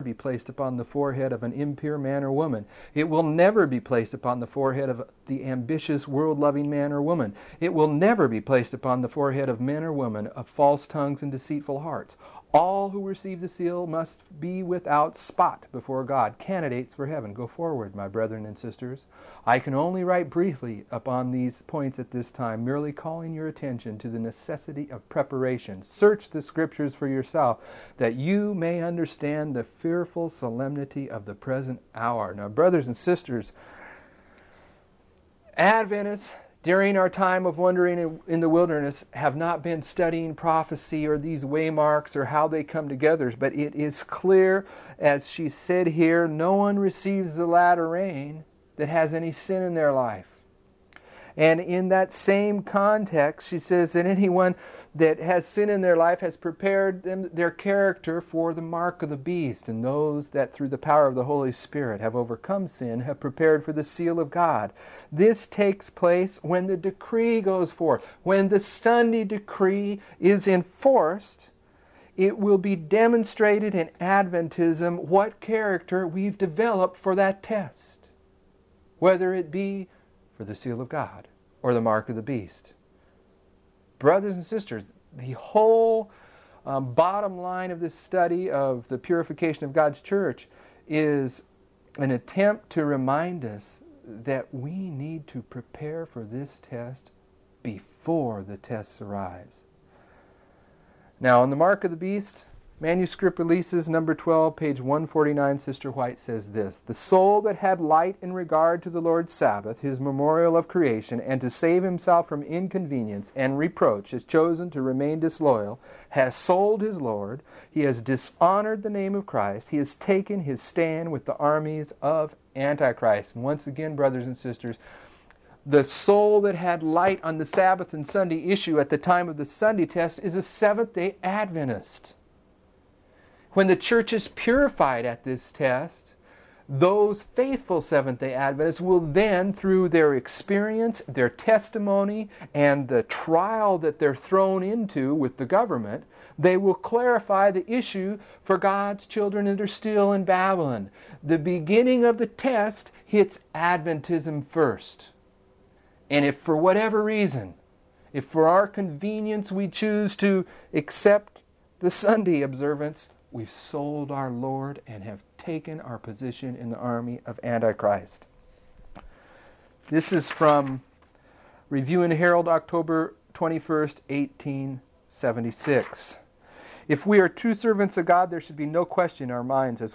be placed upon the forehead of an impure man or woman. It will never be placed upon the forehead of the ambitious, world-loving man or woman. It will never be placed upon the forehead of men or women of false tongues and deceitful hearts. All who receive the seal must be without spot before God, candidates for heaven. Go forward, my brethren and sisters. I can only write briefly upon these points at this time, merely calling your attention to the necessity of preparation. Search the Scriptures for yourself, that you may understand the fearful solemnity of the present hour. Now, brothers and sisters, Adventists, during our time of wandering in the wilderness, have not been studying prophecy or these waymarks or how they come together, but it is clear, as she said here, no one receives the latter rain that has any sin in their life. And in that same context, she says that anyone that has sin in their life has prepared their character for the mark of the beast, and those that through the power of the Holy Spirit have overcome sin have prepared for the seal of God. This takes place when the decree goes forth. When the Sunday decree is enforced, it will be demonstrated in Adventism what character we've developed for that test, whether it be for the seal of God or the mark of the beast. Brothers and sisters, the whole bottom line of this study of the purification of God's church is an attempt to remind us that we need to prepare for this test before the tests arise. Now, on the mark of the beast, Manuscript Releases, number 12, page 149, Sister White says this: "The soul that had light in regard to the Lord's Sabbath, his memorial of creation, and to save himself from inconvenience and reproach has chosen to remain disloyal, has sold his Lord, he has dishonored the name of Christ, he has taken his stand with the armies of Antichrist." And once again, brothers and sisters, the soul that had light on the Sabbath and Sunday issue at the time of the Sunday test is a Seventh-day Adventist. When the church is purified at this test, those faithful Seventh-day Adventists will then, through their experience, their testimony, and the trial that they're thrown into with the government, they will clarify the issue for God's children that are still in Babylon. The beginning of the test hits Adventism first. And if for whatever reason, if for our convenience we choose to accept the Sunday observance, we've sold our Lord and have taken our position in the army of Antichrist. This is from Review and Herald, October 21st, 1876. "If we are true servants of God, there should be no question in our minds as